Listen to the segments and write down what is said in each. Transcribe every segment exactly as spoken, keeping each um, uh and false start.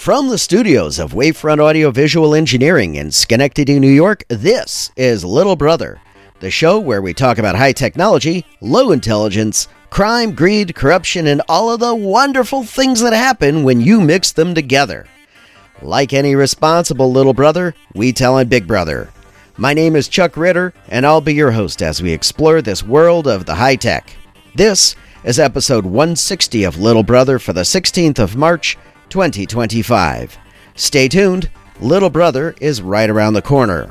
From the studios of Wavefront Audio Visual Engineering in Schenectady, New York, this is Little Brother, the show where we talk about high technology, low intelligence, crime, greed, corruption, and all of the wonderful things that happen when you mix them together. Like any responsible little brother, we tell him Big Brother. My name is Chuck Ritter, and I'll be your host as we explore this world of the high tech. This is episode one sixty of Little Brother for the sixteenth of March, twenty twenty-five. Stay tuned, Little Brother is right around the corner.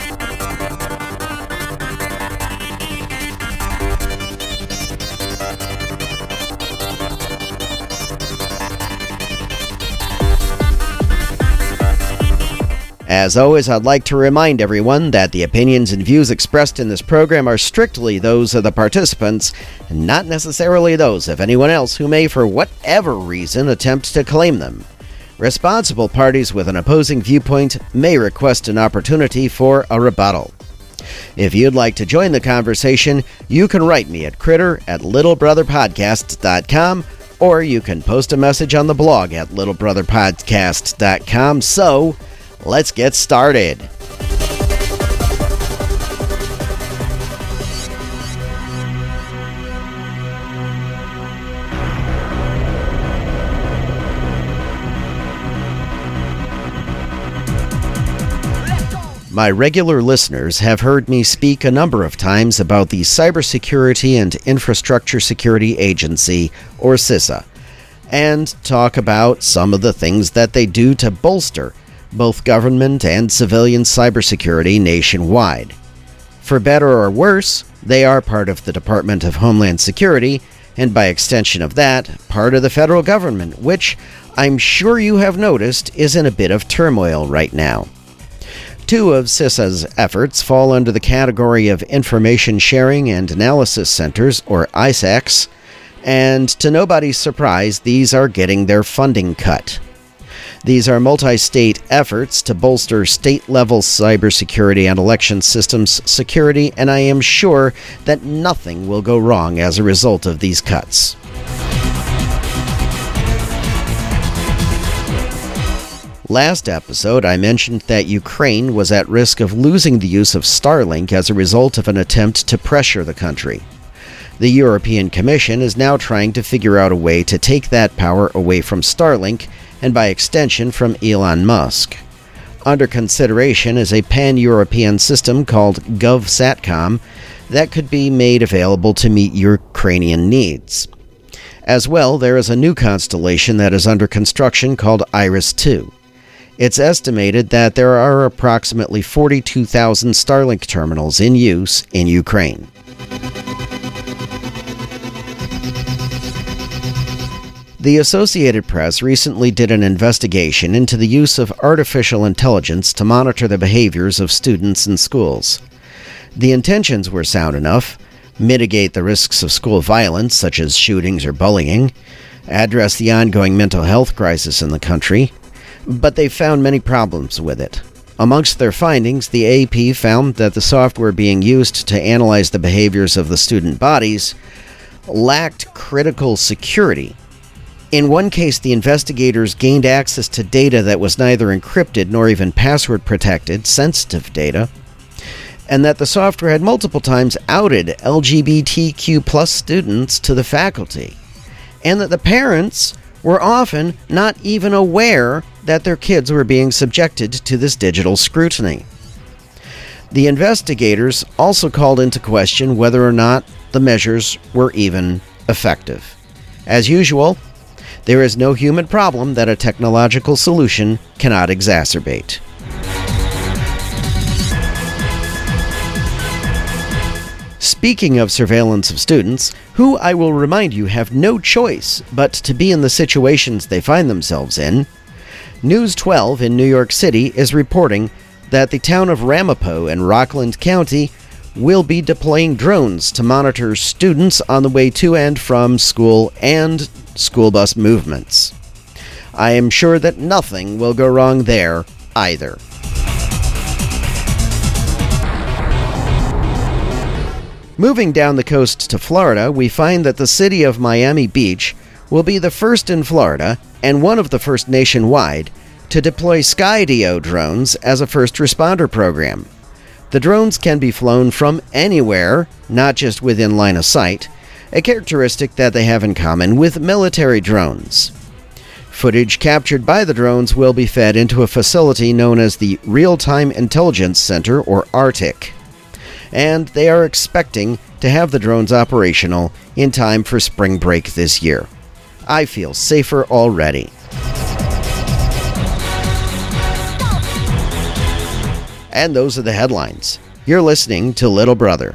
As always, I'd like to remind everyone that the opinions and views expressed in this program are strictly those of the participants, and not necessarily those of anyone else who may, for whatever reason, attempt to claim them. Responsible parties with an opposing viewpoint may request an opportunity for a rebuttal. If you'd like to join the conversation, you can write me at critter at littlebrotherpodcast dot com, or you can post a message on the blog at littlebrotherpodcast dot com. So, let's get started. My regular listeners have heard me speak a number of times about the Cybersecurity and Infrastructure Security Agency, or CISA, and talk about some of the things that they do to bolster both government and civilian cybersecurity nationwide. For better or worse, they are part of the Department of Homeland Security, and by extension of that, part of the federal government, which I'm sure you have noticed is in a bit of turmoil right now. Two of CISA's efforts fall under the category of Information Sharing and Analysis Centers, or I SACs, and to nobody's surprise, these are getting their funding cut. These are multi-state efforts to bolster state-level cybersecurity and election systems security, and I am sure that nothing will go wrong as a result of these cuts. Last episode, I mentioned that Ukraine was at risk of losing the use of Starlink as a result of an attempt to pressure the country. The European Commission is now trying to figure out a way to take that power away from Starlink, and by extension from Elon Musk. Under consideration is a pan-European system called GovSatcom that could be made available to meet Ukrainian needs. As well, there is a new constellation that is under construction called Iris two. It's estimated that there are approximately forty-two thousand Starlink terminals in use in Ukraine. The Associated Press recently did an investigation into the use of artificial intelligence to monitor the behaviors of students in schools. The intentions were sound enough: mitigate the risks of school violence, such as shootings or bullying, address the ongoing mental health crisis in the country, but they found many problems with it. Amongst their findings, the A P found that the software being used to analyze the behaviors of the student bodies lacked critical security. In one case, the investigators gained access to data that was neither encrypted nor even password protected, sensitive data, and that the software had multiple times outed L G B T Q plus students to the faculty, and that the parents were often not even aware that their kids were being subjected to this digital scrutiny. The investigators also called into question whether or not the measures were even effective. As usual, there is no human problem that a technological solution cannot exacerbate. Speaking of surveillance of students, who I will remind you have no choice but to be in the situations they find themselves in, News twelve in New York City is reporting that the town of Ramapo in Rockland County will be deploying drones to monitor students on the way to and from school and school bus movements. I am sure that nothing will go wrong there either. Moving down the coast to Florida, we find that the city of Miami Beach will be the first in Florida, and one of the first nationwide, to deploy Skydio drones as a first responder program. The drones can be flown from anywhere, not just within line of sight, a characteristic that they have in common with military drones. Footage captured by the drones will be fed into a facility known as the Real-Time Intelligence Center, or R T I C, and they are expecting to have the drones operational in time for spring break this year. I feel safer already. And those are the headlines. You're listening to Little Brother.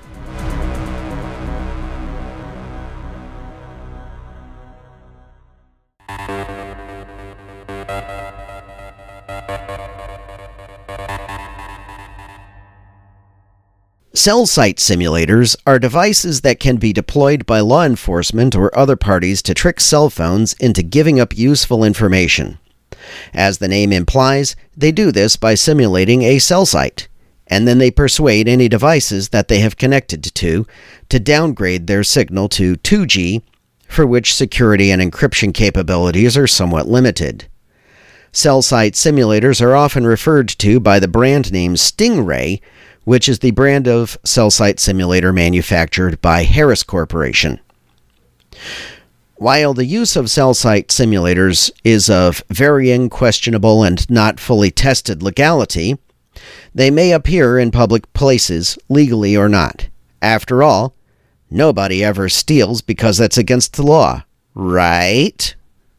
Cell site simulators are devices that can be deployed by law enforcement or other parties to trick cell phones into giving up useful information. As the name implies, they do this by simulating a cell site, and then they persuade any devices that they have connected to to downgrade their signal to two G, for which security and encryption capabilities are somewhat limited. Cell site simulators are often referred to by the brand name Stingray, which is the brand of cell site simulator manufactured by Harris Corporation. While the use of cell site simulators is of varying, questionable, and not fully tested legality, they may appear in public places, legally or not. After all, nobody ever steals because that's against the law, right?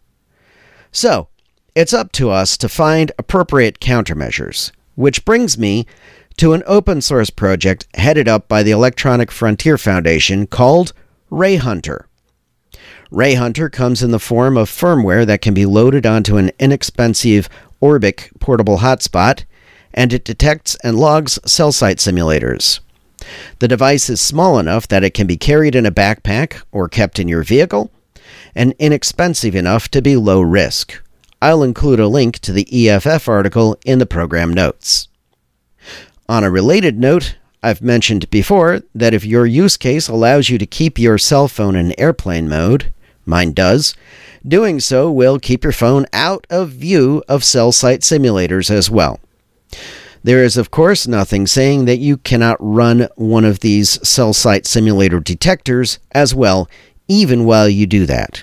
So, it's up to us to find appropriate countermeasures, which brings me to an open source project headed up by the Electronic Frontier Foundation called RayHunter. RayHunter comes in the form of firmware that can be loaded onto an inexpensive Orbic portable hotspot, and it detects and logs cell site simulators. The device is small enough that it can be carried in a backpack or kept in your vehicle, and inexpensive enough to be low risk. I'll include a link to the E F F article in the program notes. On a related note, I've mentioned before that if your use case allows you to keep your cell phone in airplane mode, mine does, doing so will keep your phone out of view of cell site simulators as well. There is, of course, nothing saying that you cannot run one of these cell site simulator detectors as well, even while you do that.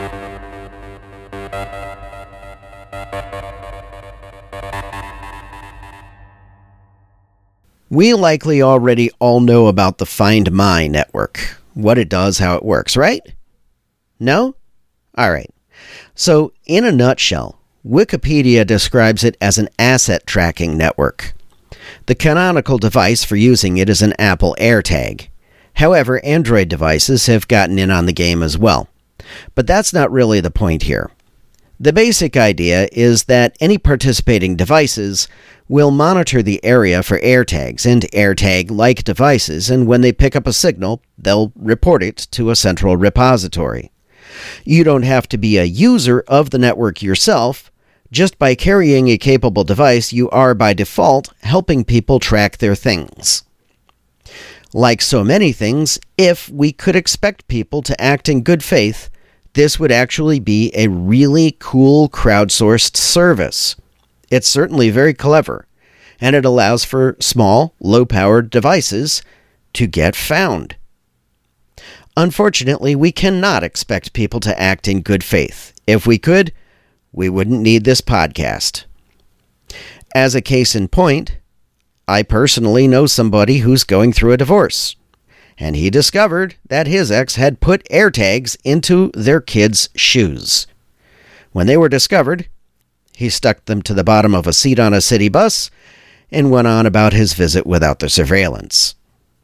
We likely already all know about the Find My network, what it does, how it works, right? No? Alright. So, in a nutshell, Wikipedia describes it as an asset tracking network. The canonical device for using it is an Apple AirTag. However, Android devices have gotten in on the game as well. But that's not really the point here. The basic idea is that any participating devices will monitor the area for AirTags and AirTag-like devices, and when they pick up a signal, they'll report it to a central repository. You don't have to be a user of the network yourself. Just by carrying a capable device, you are by default helping people track their things. Like so many things, if we could expect people to act in good faith, this would actually be a really cool crowdsourced service. It's certainly very clever, and it allows for small, low-powered devices to get found. Unfortunately, we cannot expect people to act in good faith. If we could, we wouldn't need this podcast. As a case in point, I personally know somebody who's going through a divorce, and he discovered that his ex had put AirTags into their kids' shoes. When they were discovered, he stuck them to the bottom of a seat on a city bus and went on about his visit without the surveillance.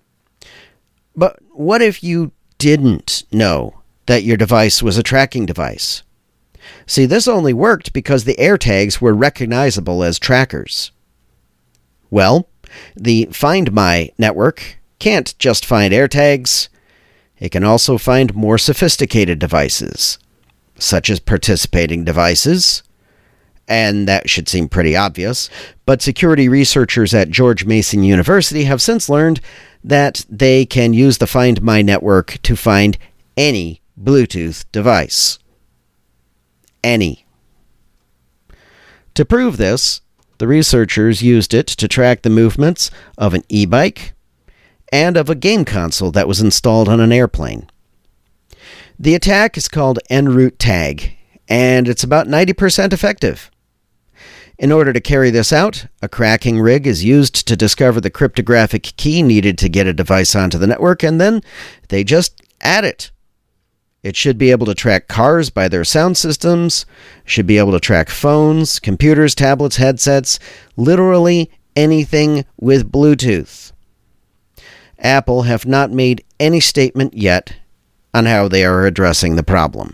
But what if you didn't know that your device was a tracking device? See, this only worked because the AirTags were recognizable as trackers. Well, the Find My network can't just find AirTags. It can also find more sophisticated devices, such as participating devices, and that should seem pretty obvious, but security researchers at George Mason University have since learned that they can use the Find My network to find any Bluetooth device. Any. To prove this, the researchers used it to track the movements of an e-bike and of a game console that was installed on an airplane. The attack is called en route tag, and it's about ninety percent effective. In order to carry this out, a cracking rig is used to discover the cryptographic key needed to get a device onto the network, and then they just add it. It should be able to track cars by their sound systems, should be able to track phones, computers, tablets, headsets, literally anything with Bluetooth. Apple have not made any statement yet on how they are addressing the problem.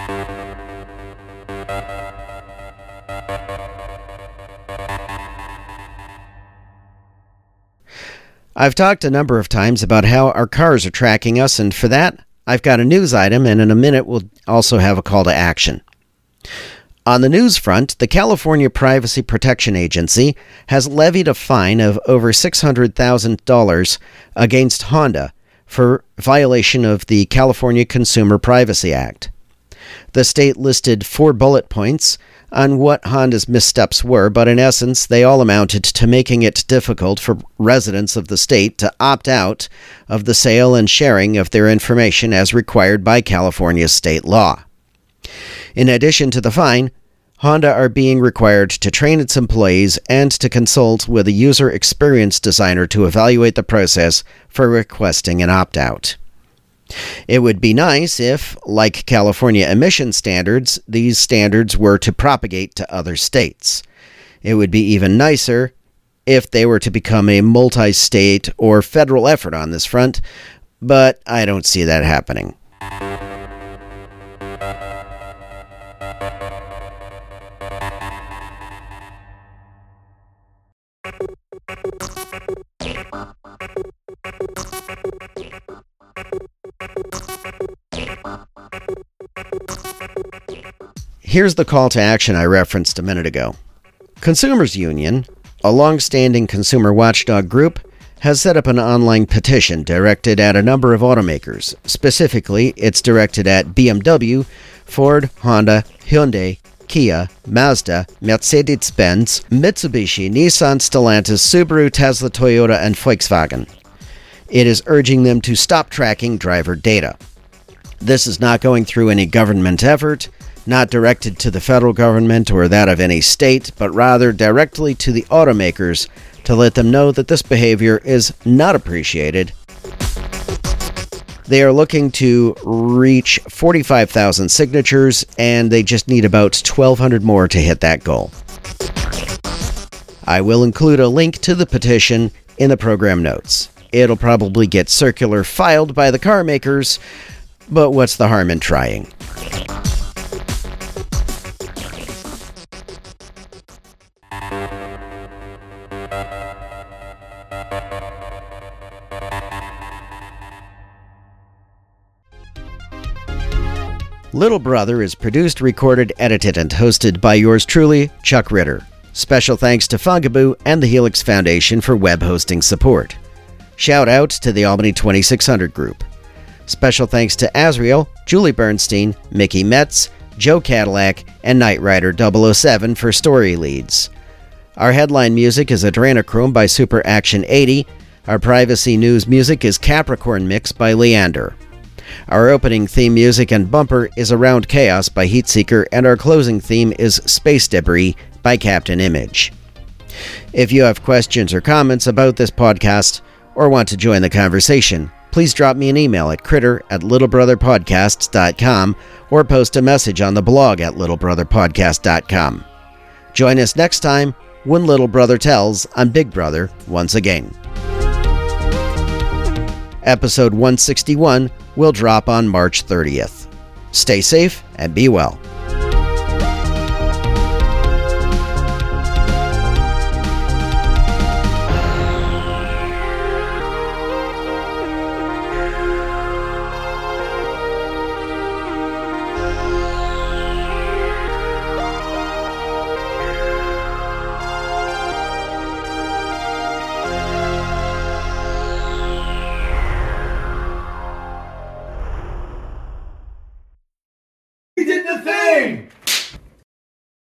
I've talked a number of times about how our cars are tracking us, and for that, I've got a news item, and in a minute we'll also have a call to action. On the news front, the California Privacy Protection Agency has levied a fine of over six hundred thousand dollars against Honda for violation of the California Consumer Privacy Act. The state listed four bullet points on what Honda's missteps were, but in essence, they all amounted to making it difficult for residents of the state to opt out of the sale and sharing of their information as required by California's state law. In addition to the fine, Honda are being required to train its employees and to consult with a user experience designer to evaluate the process for requesting an opt-out. It would be nice if, like California emission standards, these standards were to propagate to other states. It would be even nicer if they were to become a multi-state or federal effort on this front, but I don't see that happening. Here's the call to action I referenced a minute ago. Consumers Union, a long-standing consumer watchdog group, has set up an online petition directed at a number of automakers. Specifically, it's directed at B M W, Ford, Honda, Hyundai, Kia, Mazda, Mercedes-Benz, Mitsubishi, Nissan, Stellantis, Subaru, Tesla, Toyota, and Volkswagen. It is urging them to stop tracking driver data. This is not going through any government effort, not directed to the federal government or that of any state, but rather directly to the automakers to let them know that this behavior is not appreciated. They are looking to reach forty-five thousand signatures, and they just need about twelve hundred more to hit that goal. I will include a link to the petition in the program notes. It'll probably get circular filed by the car makers, but what's the harm in trying? Little Brother is produced, recorded, edited, and hosted by yours truly, Chuck Ritter. Special thanks to Fungaboo and the Helix Foundation for web hosting support. Shout out to the Albany twenty-six hundred group. Special thanks to Azriel, Julie Bernstein, Mickey Metz, Joe Cadillac, and Knight Rider double oh seven for story leads. Our headline music is Adrenochrome by Super Action eighty. Our privacy news music is Capricorn Mix by Leander. Our opening theme music and bumper is Around Chaos by Heatseeker, and our closing theme is Space Debris by Captain Image. If you have questions or comments about this podcast or want to join the conversation, please drop me an email at critter at littlebrotherpodcasts dot com or post a message on the blog at littlebrotherpodcast dot com. Join us next time when Little Brother tells on Big Brother once again. Episode one sixty-one will drop on March thirtieth. Stay safe and be well.